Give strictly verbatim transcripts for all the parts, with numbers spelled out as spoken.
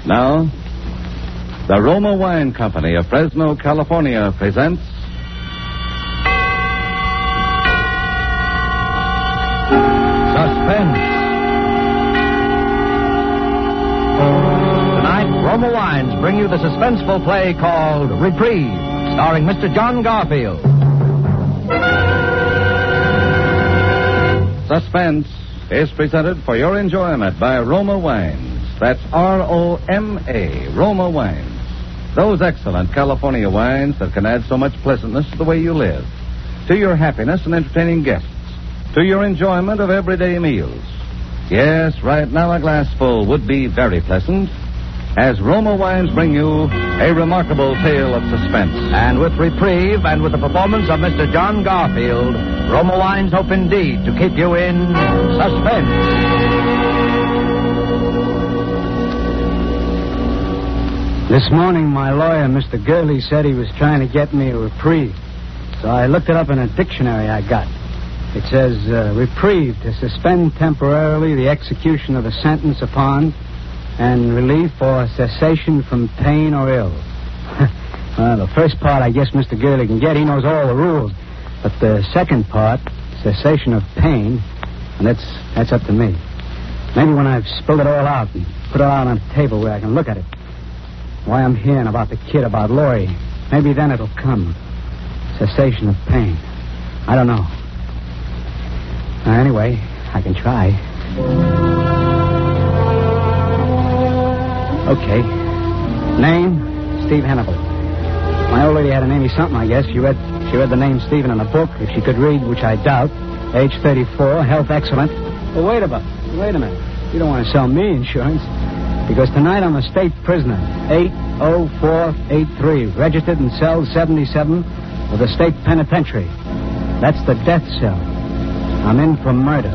Now, the Roma Wine Company of Fresno, California presents Suspense. Tonight, Roma Wines bring you the suspenseful play called Reprieve, starring Mister John Garfield. Suspense is presented for your enjoyment by Roma Wines. That's R O M A, Roma Wines. Those excellent California wines that can add so much pleasantness to the way you live, to your happiness and entertaining guests, to your enjoyment of everyday meals. Yes, right now a glassful would be very pleasant, as Roma Wines bring you a remarkable tale of suspense. And with Reprieve and with the performance of Mister John Garfield, Roma Wines hope indeed to keep you in suspense. This morning, my lawyer, Mister Gurley, said he was trying to get me a reprieve. So I looked it up in a dictionary I got. It says, uh, reprieve, to suspend temporarily the execution of a sentence upon and relief or cessation from pain or ill. Well, the first part, I guess Mister Gurley can get. He knows all the rules. But the second part, cessation of pain, and that's, that's up to me. Maybe when I've spilled it all out and put it out on a table where I can look at it. Why I'm here and about the kid, about Laurie. Maybe then it'll come. Cessation of pain. I don't know. Uh, anyway, I can try. Okay. Name, Steve Hannibal. My old lady had a name something, I guess. She read she read the name Stephen in a book, if she could read, which I doubt. Age thirty-four, health excellent. Well, wait a minute. Wait a minute. You don't want to sell me insurance. Because tonight I'm a state prisoner. eight oh four eight three. Registered in cell seventy-seven of the state penitentiary. That's the death cell. I'm in for murder.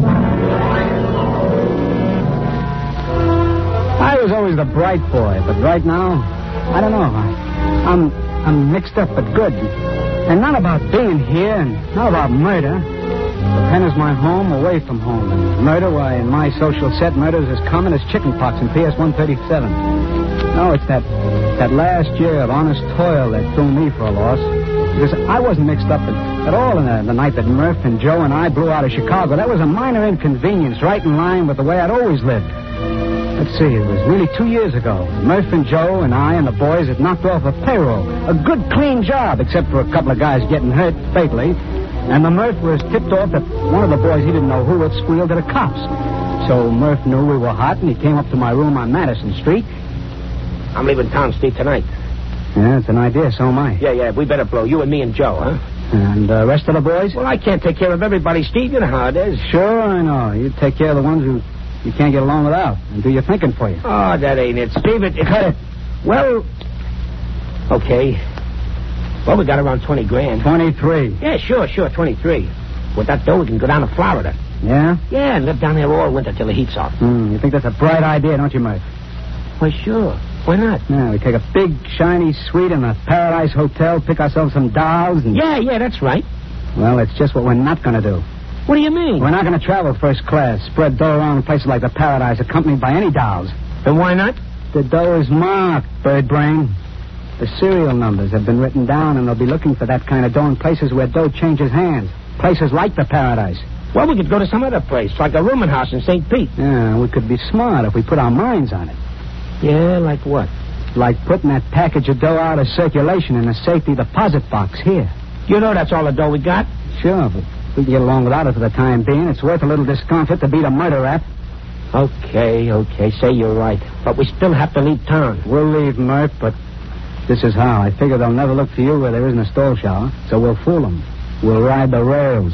I was always the bright boy, but right now, I don't know. I, I'm I'm mixed up but good. And not about being here, and not about murder. The pen is my home away from home. And murder, why, in my social set, murder is as common as chickenpox in P S one thirty-seven. No, it's that that last year of honest toil that threw me for a loss. Because I wasn't mixed up at, at all in the, the night that Murph and Joe and I blew out of Chicago. That was a minor inconvenience, right in line with the way I'd always lived. Let's see, it was nearly two years ago. Murph and Joe and I and the boys had knocked off a payroll. A good, clean job, except for a couple of guys getting hurt fatally. And the Murph was tipped off that one of the boys, he didn't know who, had squealed to the cops. So Murph knew we were hot, and he came up to my room on Madison Street. I'm leaving town, Steve, tonight. Yeah, it's an idea, so am I. Yeah, yeah, we better blow. You and me and Joe, huh? And the uh, rest of the boys? Well, I can't take care of everybody, Steve. You know how it is. Sure, I know. You take care of the ones who you can't get along without and do your thinking for you. Oh, that ain't it, Steve. It, it, Cut it. Well, okay. Well, we got around twenty grand. twenty-three. Yeah, sure, sure, twenty-three. With that dough, we can go down to Florida. Yeah? Yeah, and live down there all winter till the heat's off. Hmm, you think that's a bright idea, don't you, Murph? Why, sure. Why not? Yeah, we take a big, shiny suite in a Paradise Hotel, pick ourselves some dolls, and... Yeah, yeah, that's right. Well, it's just what we're not going to do. What do you mean? We're not going to travel first class, spread dough around in places like the Paradise, accompanied by any dolls. Then why not? The dough is marked, bird brain. The serial numbers have been written down, and they'll be looking for that kind of dough in places where dough changes hands. Places like the Paradise. Well, we could go to some other place, like a rooming house in Saint Pete. Yeah, we could be smart if we put our minds on it. Yeah, like what? Like putting that package of dough out of circulation in a safety deposit box here. You know that's all the dough we got? Sure, but we can get along without it for the time being. It's worth a little discomfort to beat a murder rap. Okay, okay, say you're right. But we still have to leave town. We'll leave, Murph, but this is how. I figure they'll never look for you where there isn't a stall shower, so we'll fool them. We'll ride the rails.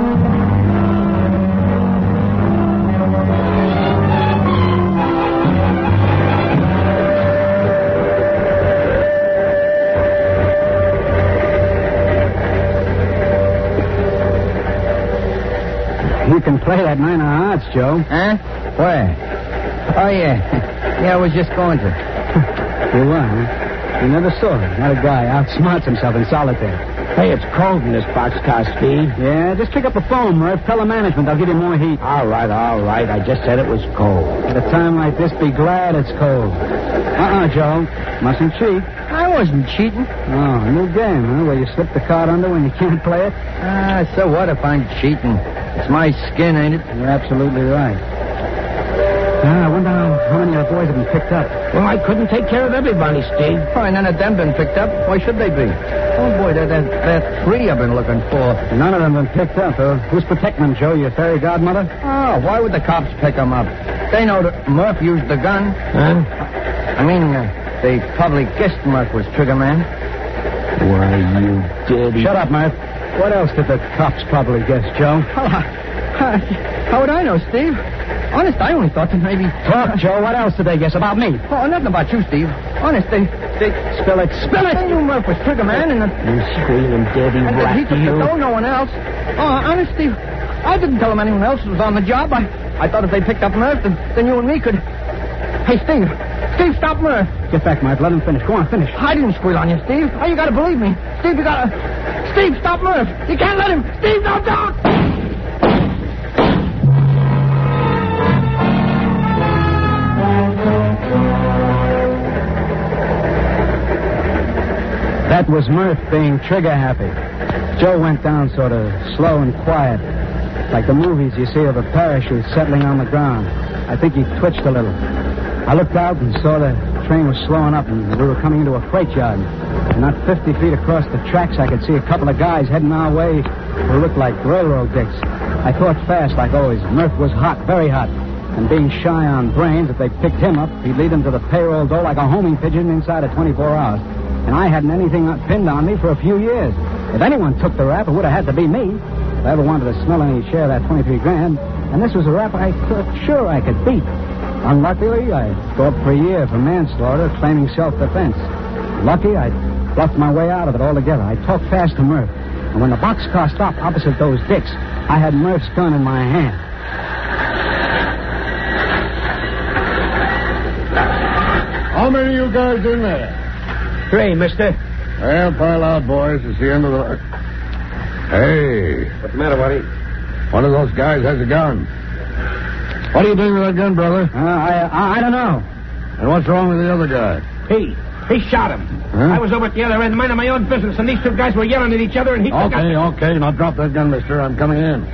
You can play that nine of hearts, Joe. Huh? Where? Oh, yeah. Yeah, I was just going to. You were, huh? You never saw it. Not a guy outsmarts himself in solitaire. Hey, it's cold in this boxcar, Steve. Yeah, just pick up the phone, Murph. Tell the management they'll give you more heat. All right, all right. I just said it was cold. At a time like this, be glad it's cold. Uh-uh, Joe. Mustn't cheat. I wasn't cheating. Oh, new game, huh? Where you slip the card under when you can't play it? Ah, so what if I'm cheating? It's my skin, ain't it? You're absolutely right. Ah, I wonder how, how many of the boys have been picked up. Well, I couldn't take care of everybody, Steve. Why, none of them been picked up. Why should they be? Oh, boy, there, there, there are three I've been looking for. None of them have been picked up. Uh, who's protecting them, Joe? Your fairy godmother? Oh, why would the cops pick them up? They know that Murph used the gun. Huh? I mean, uh, they probably guessed Murph was trigger man. Why, you dirty... Shut up, Murph. What else did the cops probably guess, Joe? Oh, uh, how would I know, Steve? Honest, I only thought that maybe... Talk, Joe. What else did they guess about me? Oh, nothing about you, Steve. Honest, they... they... Spill it. Spill it! They knew Murph was trigger man, and... Uh, You squealing dirty and that rat, he took you. the dough, no one else. Oh, honest, Steve, I didn't tell them anyone else was on the job. I, I thought if they picked up Murph, then, then you and me could... Hey, Steve. Steve, stop Murph. Get back, Murph. Let him finish. Go on, finish. I didn't squeal on you, Steve. Oh, you gotta believe me. Steve, you gotta... Steve, stop Murph. You can't let him. Steve, no, don't! That was Murph being trigger happy. Joe went down sort of slow and quiet, like the movies you see of a parachute settling on the ground. I think he twitched a little. I looked out and saw the train was slowing up, and we were coming into a freight yard. And not fifty feet across the tracks, I could see a couple of guys heading our way who looked like railroad dicks. I thought fast, like always. Murph was hot, very hot. And being shy on brains, if they picked him up, he'd lead them to the payroll door like a homing pigeon inside of twenty-four hours. And I hadn't anything pinned on me for a few years. If anyone took the rap, it would have had to be me. If I ever wanted to smell any share of that twenty-three grand. And this was a rap I thought sure I could beat. Unluckily, I'd go up for a year for manslaughter, claiming self-defense. Lucky, I bluffed my way out of it altogether. I talked fast to Murph. And when the boxcar stopped opposite those dicks, I had Murph's gun in my hand. How many of you guys in there? Three, mister. Well, pile out, boys. It's the end of the... Hey. What's the matter, Waddy? One of those guys has a gun. What are you doing with that gun, brother? Uh, I, I I don't know. And what's wrong with the other guy? He. He shot him. Huh? I was over at the other end, minding my own business, and these two guys were yelling at each other, and he... Okay, okay. Now drop that gun, mister. I'm coming in.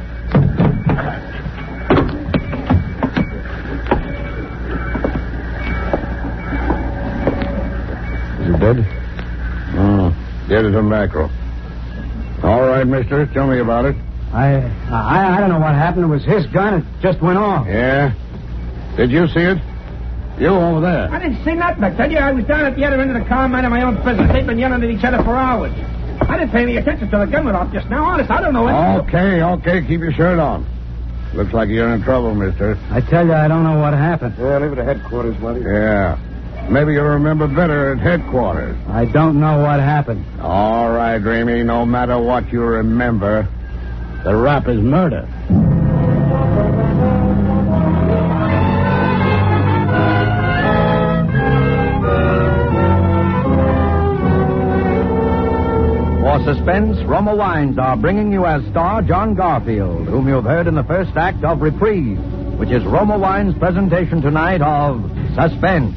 Is he dead? Oh, dead as a mackerel. All right, mister. Tell me about it. I, I I don't know what happened. It was his gun. It just went off. Yeah? Did you see it? You over there. I didn't see nothing. I tell you, I was down at the other end of the car, minding my own business. They've been yelling at each other for hours. I didn't pay any attention till the gun went off just now. Honest, I don't know anything. Okay, okay. Keep your shirt on. Looks like you're in trouble, mister. I tell you, I don't know what happened. Yeah, leave it at headquarters, buddy. Yeah. Maybe you'll remember better at headquarters. I don't know what happened. All right, Dreamy. No matter what you remember, the rap is murder. For suspense, Roma Wines are bringing you as star John Garfield, whom you've heard in the first act of Reprise, which is Roma Wines' presentation tonight of Suspense.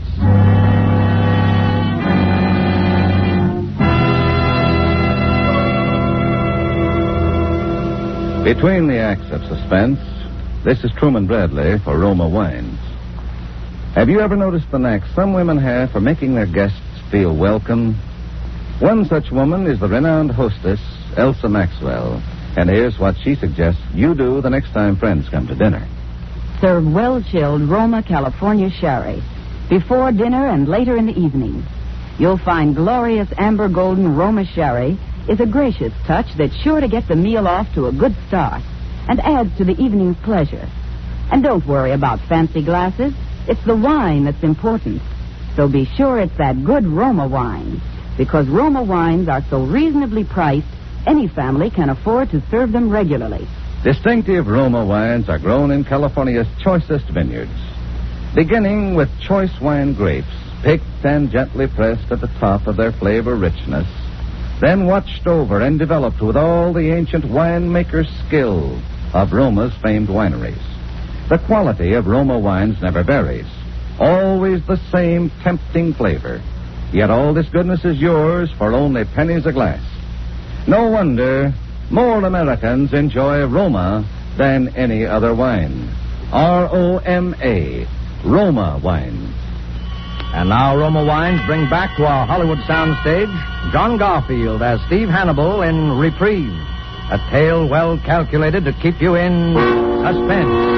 Between the acts of suspense, this is Truman Bradley for Roma Wines. Have you ever noticed the knack some women have for making their guests feel welcome? One such woman is the renowned hostess, Elsa Maxwell. And here's what she suggests you do the next time friends come to dinner. Serve well-chilled Roma California sherry before dinner and later in the evening. You'll find glorious amber golden Roma sherry is a gracious touch that's sure to get the meal off to a good start and adds to the evening's pleasure. And don't worry about fancy glasses. It's the wine that's important. So be sure it's that good Roma wine, because Roma wines are so reasonably priced, any family can afford to serve them regularly. Distinctive Roma wines are grown in California's choicest vineyards, beginning with choice wine grapes, picked and gently pressed at the top of their flavor richness. then watched over and developed with all the ancient winemaker's skill of Roma's famed wineries. The quality of Roma wines never varies. Always the same tempting flavor. Yet all this goodness is yours for only pennies a glass. No wonder more Americans enjoy Roma than any other wine. R O M A, Roma wines. And now Roma Wines bring back to our Hollywood soundstage John Garfield as Steve Hannibal in Reprise, a tale well calculated to keep you in suspense.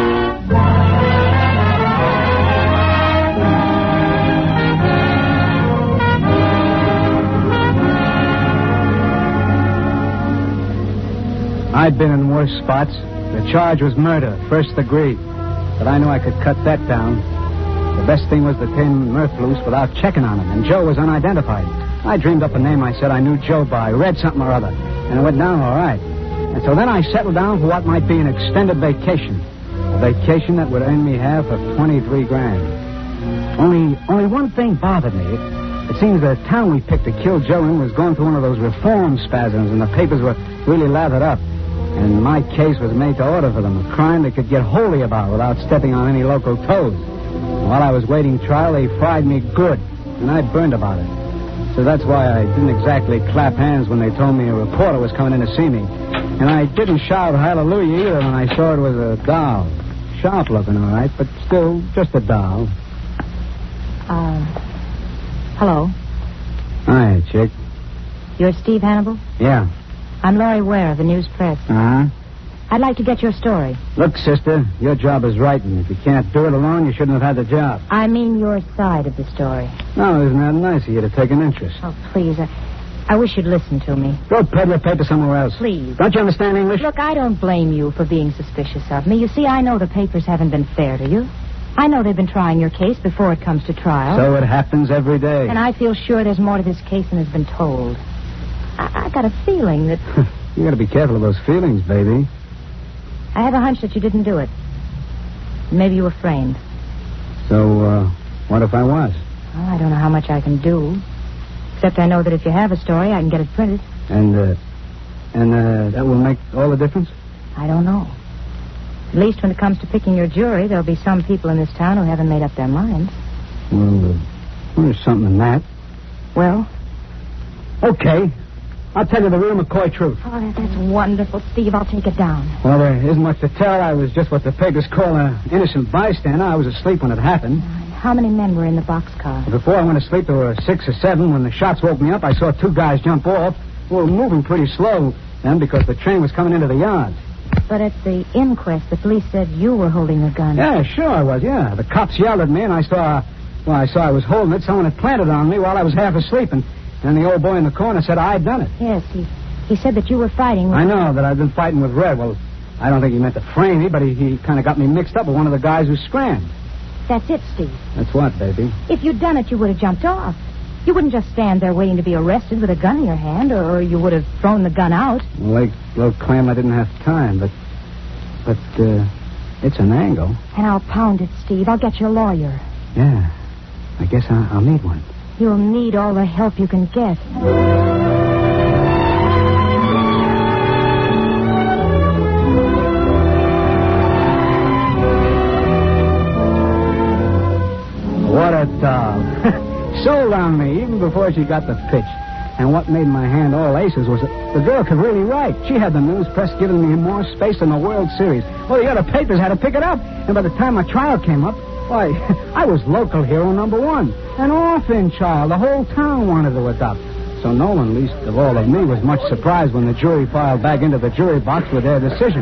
I'd been in worse spots. The charge was murder, first degree. But I knew I could cut that down. The best thing was to turn Murph loose without checking on him, and Joe was unidentified. I dreamed up a name I said I knew Joe by, read something or other, and it went down all right. And so then I settled down for what might be an extended vacation. A vacation that would earn me half of twenty-three grand. Only, only one thing bothered me. It seems the town we picked to kill Joe in was going through one of those reform spasms, and the papers were really lathered up. And my case was made to order for them, a crime they could get holy about without stepping on any local toes. While I was waiting trial, they fried me good, and I burned about it. So that's why I didn't exactly clap hands when they told me a reporter was coming in to see me. And I didn't shout hallelujah either when I saw it was a doll. Sharp looking, all right, but still just a doll. Uh, hello. Hi, chick. You're Steve Hannibal? Yeah. I'm Laurie Ware of the News Press. Uh-huh. I'd like to get your story. Look, sister, your job is writing. If you can't do it alone, you shouldn't have had the job. I mean your side of the story. No, isn't that nice of you to take an interest? Oh, please. I, I wish you'd listen to me. Go peddle your paper somewhere else. Please. Don't you understand English? Look, I don't blame you for being suspicious of me. You see, I know the papers haven't been fair to you. I know they've been trying your case before it comes to trial. So it happens every day. And I feel sure there's more to this case than has been told. I, I got a feeling that... You got to be careful of those feelings, baby. I have a hunch that you didn't do it. Maybe you were framed. So, uh, what if I was? Well, I don't know how much I can do. Except I know that if you have a story, I can get it printed. And, uh, and, uh, that will make all the difference? I don't know. At least when it comes to picking your jury, there'll be some people in this town who haven't made up their minds. Well, uh, well there's something in that. Well? Okay. I'll tell you the real McCoy truth. Oh, that, that's wonderful, Steve. I'll take it down. Well, there isn't much to tell. I was just what the papers call an innocent bystander. I was asleep when it happened. How many men were in the boxcar? Before I went to sleep, there were six or seven. When the shots woke me up, I saw two guys jump off. We were moving pretty slow then because the train was coming into the yard. But at the inquest, the police said you were holding the gun. Yeah, sure I was, yeah. The cops yelled at me, and I saw, well, I saw I was holding it. Someone had planted it on me while I was half asleep, and, and the old boy in the corner said I'd done it. Yes, he, he said that you were fighting with... I know, that I'd been fighting with Red. Well, I don't think he meant to frame me, but he, he kind of got me mixed up with one of the guys who scrammed. That's it, Steve. That's what, baby? If you'd done it, you would have jumped off. You wouldn't just stand there waiting to be arrested with a gun in your hand, or, or you would have thrown the gun out. Well, they, they'll claim I didn't have time, but... But, uh, it's an angle. And I'll pound it, Steve. I'll get you a lawyer. Yeah. I guess I'll, I'll need one. You'll need all the help you can get. What a doll. Sold on me even before she got the pitch. And what made my hand all aces was that the girl could really write. She had the news press giving me more space than the World Series. Well, the other papers had to pick it up. And by the time my trial came up, why, I was local hero number one. An orphan child the whole town wanted to adopt. So no one, least of all of me, was much surprised when the jury filed back into the jury box with their decision.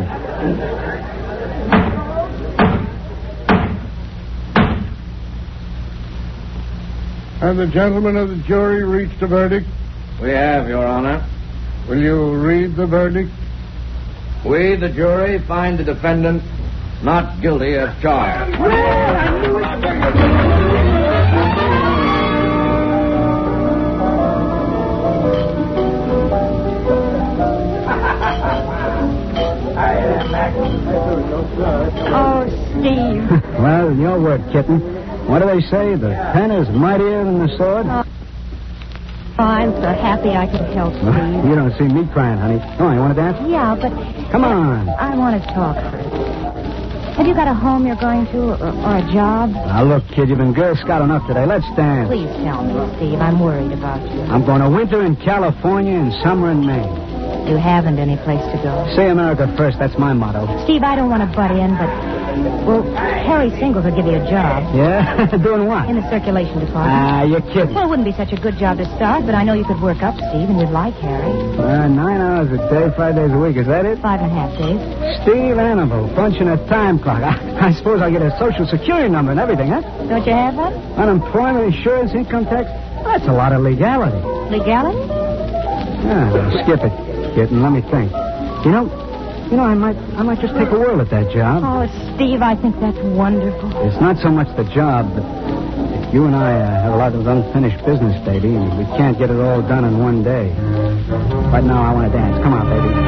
Have the gentlemen of the jury reached a verdict? We have, Your Honor. Will you read the verdict? We, the jury, find the defendant not guilty as charged. Oh, Steve. Well, your word, kitten. What do they say? The pen is mightier than the sword? Oh. Oh, I'm so happy I could help, Steve. You don't see me crying, honey. Oh, you want to dance? Yeah, but... Come on. I want to talk first. Have you got a home you're going to, or, or a job? Now, look, kid, you've been Girl Scout enough today. Let's dance. Please tell me, Steve. I'm worried about you. I'm going to winter in California and summer in Maine. You haven't any place to go. Say America first. That's my motto. Steve, I don't want to butt in, but... Well, Harry Singles will give you a job. Yeah? Doing what? In the circulation department. Ah, you're kidding. Well, it wouldn't be such a good job to start, but I know you could work up, Steve, and you'd like Harry. Uh, nine hours a day, five days a week. Is that it? Five and a half days. Steve Hannibal, punching a time clock. I, I suppose I'll get a social security number and everything, huh? Don't you have one? Unemployment, insurance, income tax. That's a lot of legality. Legality? Yeah, well, skip it, kid, and let me think. You know, you know, I might, I might just take a whirl at that job. Oh, Steve, I think that's wonderful. It's not so much the job, but you and I uh, have a lot of unfinished business, baby, and we can't get it all done in one day. Right now, I want to dance. Come on, baby.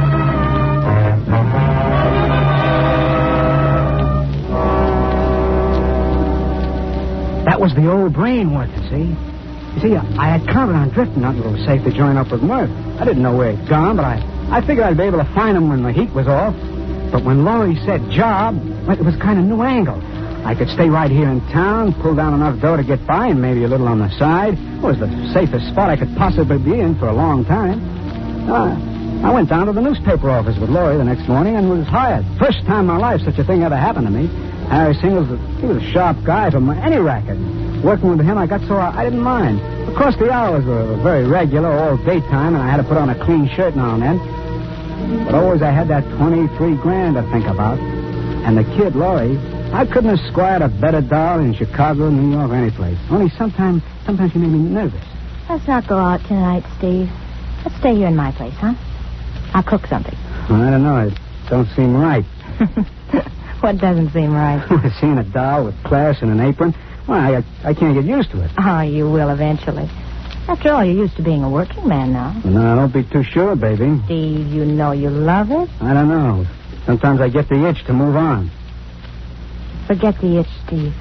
That was the old brain working, see? You see, I had counted on drifting until it was safe to join up with Murph. I didn't know where he'd gone, but I, I figured I'd be able to find him when the heat was off. But when Laurie said job, well, it was kind of new angle. I could stay right here in town, pull down enough dough to get by, and maybe a little on the side. It was the safest spot I could possibly be in for a long time. Uh, I went down to the newspaper office with Laurie the next morning and was hired. First time in my life such a thing ever happened to me. Harry Singles, he was a sharp guy from any racket. Working with him, I got so I, I didn't mind. Of course, the hours were very regular, all daytime, and I had to put on a clean shirt now and then. But always I had that twenty-three grand to think about. And the kid, Laurie, I couldn't have squired a better doll in Chicago, New York, or any place. Only sometimes, sometimes she made me nervous. Let's not go out tonight, Steve. Let's stay here in my place, huh? I'll cook something. Well, I don't know. It don't seem right. What doesn't seem right? Seeing a doll with class and an apron. Well, I, I can't get used to it. Oh, you will eventually. After all, you're used to being a working man now. No, don't be too sure, baby. Steve, you know you love it. I don't know. Sometimes I get the itch to move on. Forget the itch, Steve.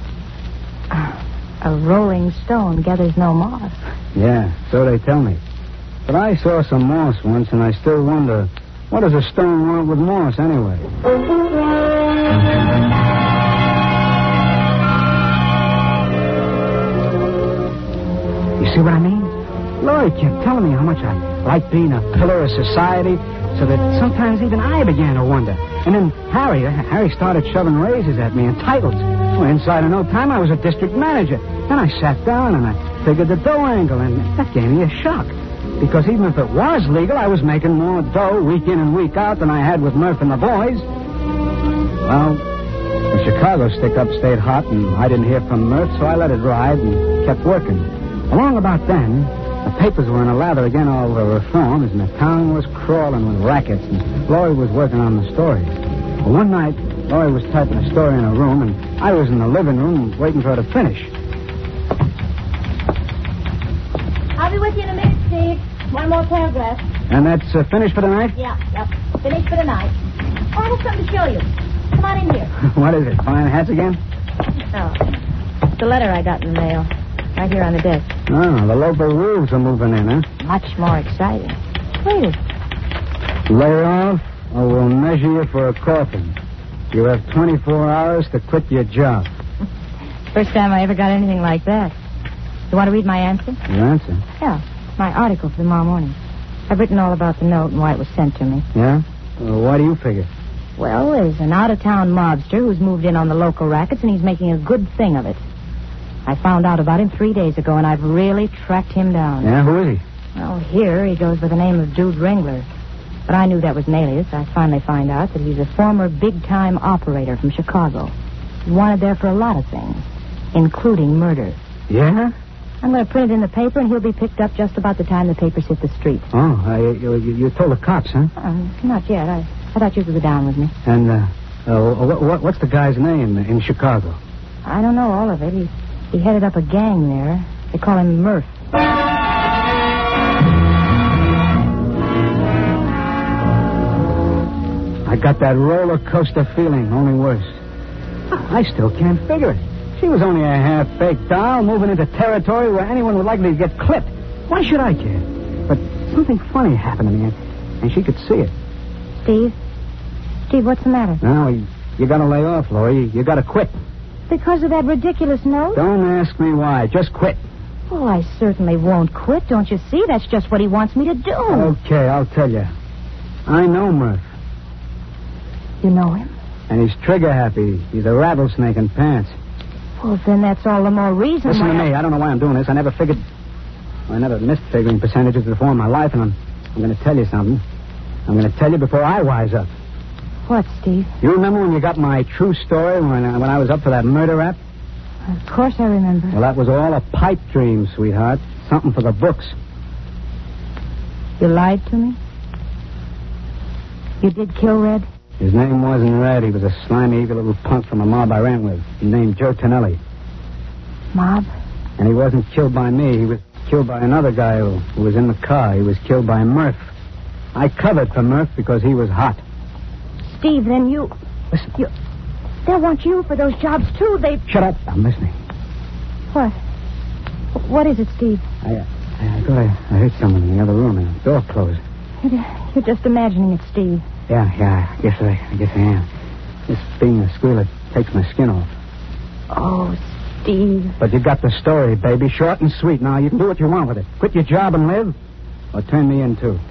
A rolling stone gathers no moss. Yeah, so they tell me. But I saw some moss once, and I still wonder, what does a stone want with moss anyway? You see what I mean? Laurie kept telling me how much I liked being a pillar of society, so that sometimes even I began to wonder. And then Harry, Harry started shoving raises at me and titles. Well, inside of no time, I was a district manager. Then I sat down and I figured the dough angle, and that gave me a shock. Because even if it was legal, I was making more dough week in and week out than I had with Murph and the boys. Well, the Chicago stick-up stayed hot, and I didn't hear from Murph, so I let it ride and kept working. Along about then, the papers were in a lather again all over reforms, and the town was crawling with rackets, and Laurie was working on the story. Well, one night, Laurie was typing a story in her room, and I was in the living room waiting for her to finish. I'll be with you in a minute, Steve. One more paragraph. And that's uh, finished for tonight? Yeah, yep. Finished for tonight. Oh, I have something to show you. Come on in here. What is it, fine hats again? Oh, it's the letter I got in the mail. Right here on the desk. Oh, the local roofs are moving in, huh? Much more exciting. Read it. Lay off, or we'll measure you for a coffin. You have twenty-four hours to quit your job. First time I ever got anything like that. You want to read my answer? Your answer? Yeah, my article for tomorrow morning. I've written all about the note and why it was sent to me. Yeah? Well, why do you figure? Well, there's an out-of-town mobster who's moved in on the local rackets, and he's making a good thing of it. I found out about him three days ago, and I've really tracked him down. Yeah, who is he? Well, here he goes by the name of Dude Ringler. But I knew that was an alias. I finally find out that he's a former big-time operator from Chicago. He's wanted there for a lot of things, including murder. Yeah? I'm going to print it in the paper, and he'll be picked up just about the time the papers hit the street. Oh, uh, you, you told the cops, huh? Uh, not yet. I, I thought you could go down with me. And uh, uh, what, what, what's the guy's name in Chicago? I don't know all of it. He, he headed up a gang there. They call him Murph. I got that roller coaster feeling, only worse. I still can't figure it. She was only a half-baked doll moving into territory where anyone would likely get clipped. Why should I care? But something funny happened to me, and, and she could see it. Steve? Steve, what's the matter? No, you, you gotta lay off, Lori. You, you gotta quit. Because of that ridiculous note? Don't ask me why. Just quit. Oh, I certainly won't quit. Don't you see? That's just what he wants me to do. Okay, I'll tell you. I know Murph. You know him? And he's trigger happy. He's a rattlesnake in pants. Well, then that's all the more reason Listen why to I... me. I don't know why I'm doing this. I never figured... I never missed figuring percentages before in my life, and I'm, I'm going to tell you something. I'm going to tell you before I wise up. What, Steve? You remember when you got my true story when I, when I was up for that murder rap? Of course I remember. Well, that was all a pipe dream, sweetheart. Something for the books. You lied to me? You did kill Red? His name wasn't Red. He was a slimy, evil little punk from a mob I ran with. He named Joe Tonelli. Mob? And he wasn't killed by me. He was killed by another guy who, who was in the car. He was killed by Murph. I covered for Murph because he was hot. Steve, then you... Listen. You... They'll want you for those jobs, too. They... Shut up. I'm listening. What? What is it, Steve? I, uh, I thought I, I heard someone in the other room and the door closed. You're just imagining it, Steve. Yeah, yeah, I guess I, I guess I am. This being a squealer takes my skin off. Oh, Steve. But you got the story, baby. Short and sweet. Now, you can do what you want with it. Quit your job and live, or turn me in, too.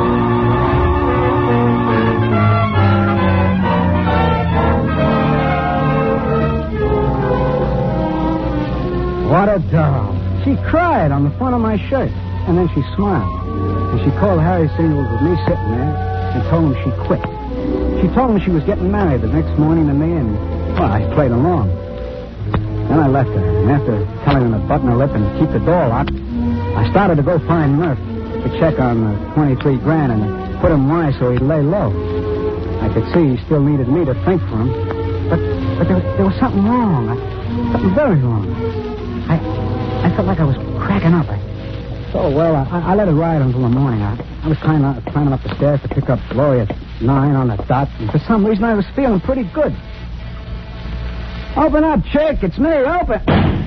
What a doll. She cried on the front of my shirt, and then she smiled. And she called Harry Singles with me sitting there and told him she quit. She told him she was getting married the next morning to me, and, well, I played along. Then I left her, and after telling her to button her lip and keep the door locked, I started to go find Murph to check on the twenty-three grand and put him wise so he'd lay low. I could see he still needed me to think for him, but but there, there was something wrong, I, something very wrong. I I felt like I was cracking up. I, so, well, I, I let it ride until the morning. I, I was climbing up, climbing up the stairs to pick up Gloria at nine on the dot, and for some reason I was feeling pretty good. Open up, chick. It's me. Open.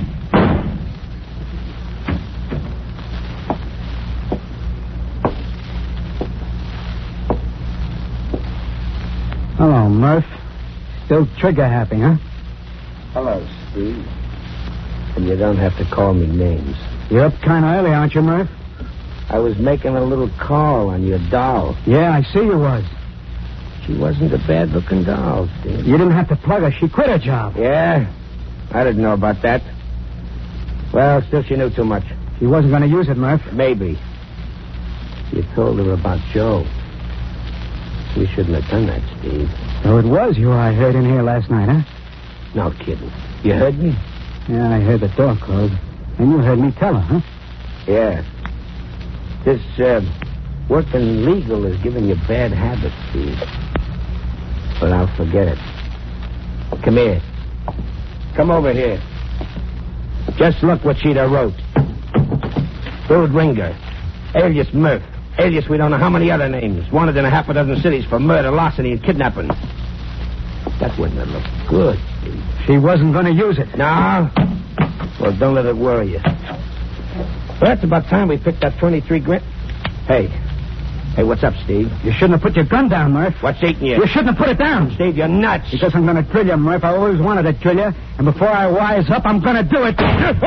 Hello, Murph. Still trigger happy, huh? Hello, Steve. And you don't have to call me names. You're up kind of early, aren't you, Murph? I was making a little call on your doll. Yeah, I see you was. She wasn't a bad-looking doll, Steve. You didn't have to plug her. She quit her job. Yeah? I didn't know about that. Well, still, she knew too much. She wasn't going to use it, Murph. Maybe. You told her about Joe. You shouldn't have done that, Steve. So it was you I heard in here last night, huh? No kidding. You heard me? Yeah, I heard the door close. And you heard me tell her, huh? Yeah. This, uh, working legal is giving you bad habits, Steve. But I'll forget it. Come here. Come over here. Just look what Sheeta wrote. Dude Ringer. Alias Murph. Alias we don't know how many other names. Wanted in a half a dozen cities for murder, larceny, and kidnapping. That wouldn't have looked good, Steve. She wasn't going to use it. No? Well, don't let it worry you. Well, that's about time we picked that twenty-three grand. Hey. Hey, what's up, Steve? You shouldn't have put your gun down, Murph. What's eating you? You shouldn't have put it down. Steve, you're nuts. Because I'm going to drill you, Murph. I always wanted to drill you. And before I wise up, I'm going to do it.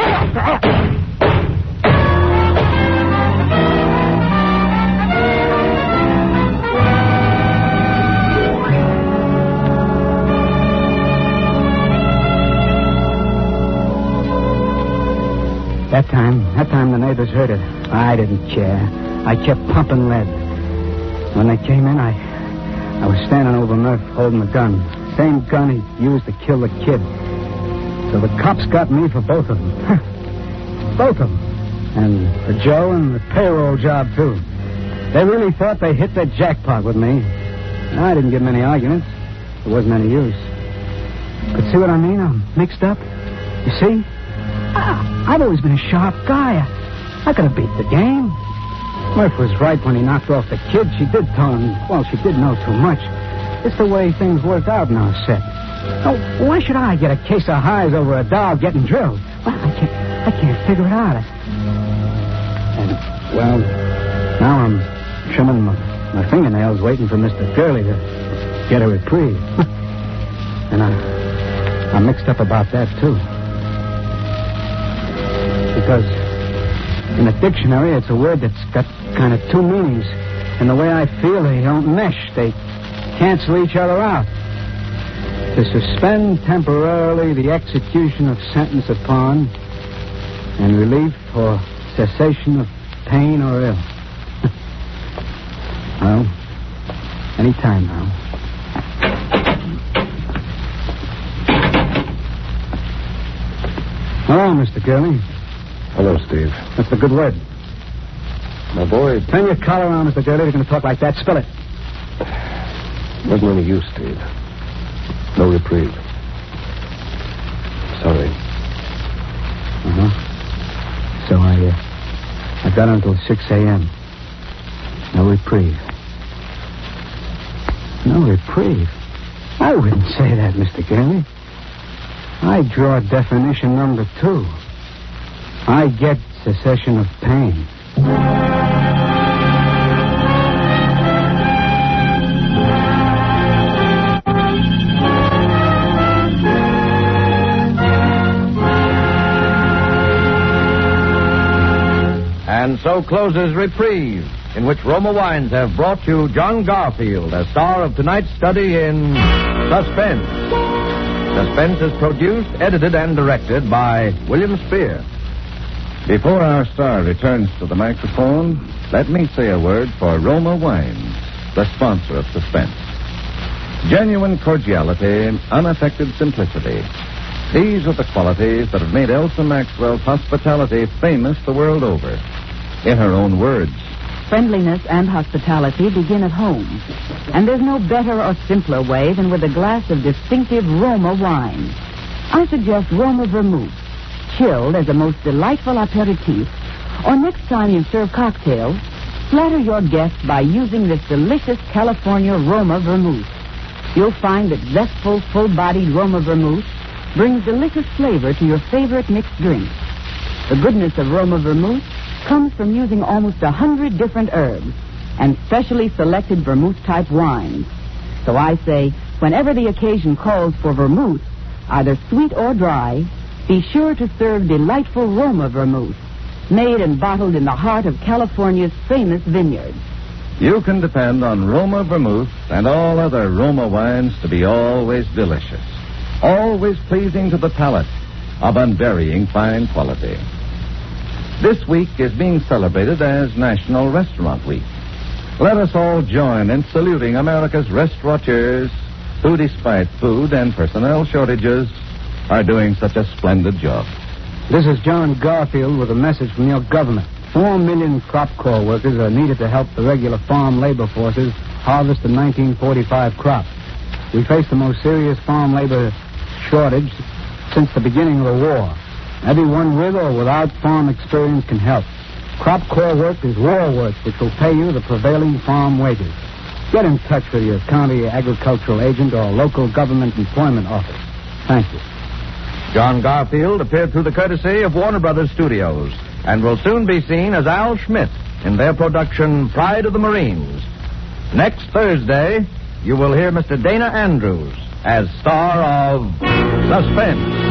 That time, that time the neighbors heard it. I didn't care. I kept pumping lead. When they came in, I I was standing over Murph holding the gun. Same gun he used to kill the kid. So the cops got me for both of them. Both of them. And for Joe and the payroll job, too. They really thought they hit their jackpot with me. I didn't give them any arguments. There wasn't any use. But see what I mean? I'm mixed up. You see? I, I've always been a sharp guy. I, I could have beat the game. Murph was right when he knocked off the kid. She did tell him, well, she did know too much. It's the way things worked out in our set. Oh, why should I get a case of highs over a dog getting drilled? Well, I can't, I can't figure it out. And, well, now I'm trimming my, my fingernails waiting for Mister Gurley to get a reprieve. And I, I'm mixed up about that, too. Because in a dictionary, it's a word that's got kind of two meanings. And the way I feel, they don't mesh. They cancel each other out. To suspend temporarily the execution of sentence upon and relief or cessation of pain or ill. Well, any time now. Hello, Mister Gurley. Hello, Steve. That's a good word. My boy... Turn your collar around, Mister Gurley. You're going to talk like that. Spill it. Wasn't any use, Steve. No reprieve. Sorry. Uh-huh. So I, uh, I got until six a.m. No reprieve. No reprieve? I wouldn't say that, Mister Gurley. I draw definition number two. I get cessation of pain. And so closes Reprieve, in which Roma Wines have brought you John Garfield, as star of tonight's study in Suspense. Suspense is produced, edited, and directed by William Spear. Before our star returns to the microphone, let me say a word for Roma Wines, the sponsor of Suspense. Genuine cordiality, unaffected simplicity. These are the qualities that have made Elsa Maxwell's hospitality famous the world over. In her own words, friendliness and hospitality begin at home. And there's no better or simpler way than with a glass of distinctive Roma wine. I suggest Roma Vermouth, chilled as a most delightful aperitif, or next time you serve cocktails, flatter your guests by using this delicious California Roma Vermouth. You'll find that zestful, full-bodied Roma Vermouth brings delicious flavor to your favorite mixed drink. The goodness of Roma Vermouth comes from using almost a hundred different herbs and specially selected vermouth-type wines. So I say, whenever the occasion calls for vermouth, either sweet or dry, be sure to serve delightful Roma Vermouth, made and bottled in the heart of California's famous vineyards. you can depend on Roma Vermouth and all other Roma wines to be always delicious, always pleasing to the palate, of unvarying fine quality. This week is being celebrated as National Restaurant Week. Let us all join in saluting America's restaurateurs who, despite food and personnel shortages, are doing such a splendid job. This is John Garfield with a message from your government. Four million crop corps workers are needed to help the regular farm labor forces harvest the nineteen forty-five crop. We face the most serious farm labor shortage since the beginning of the war. Everyone with or without farm experience can help. Crop corps work is war work, which will pay you the prevailing farm wages. Get in touch with your county agricultural agent or local government employment office. Thank you. John Garfield appeared through the courtesy of Warner Brothers Studios and will soon be seen as Al Schmidt in their production Pride of the Marines. Next Thursday, you will hear Mister Dana Andrews as star of Suspense.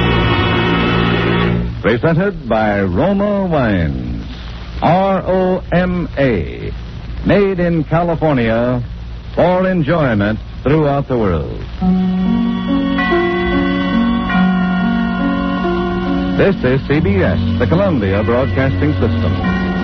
Presented by Roma Wines. R O M A. Made in California for enjoyment throughout the world. This is C B S, the Columbia Broadcasting System.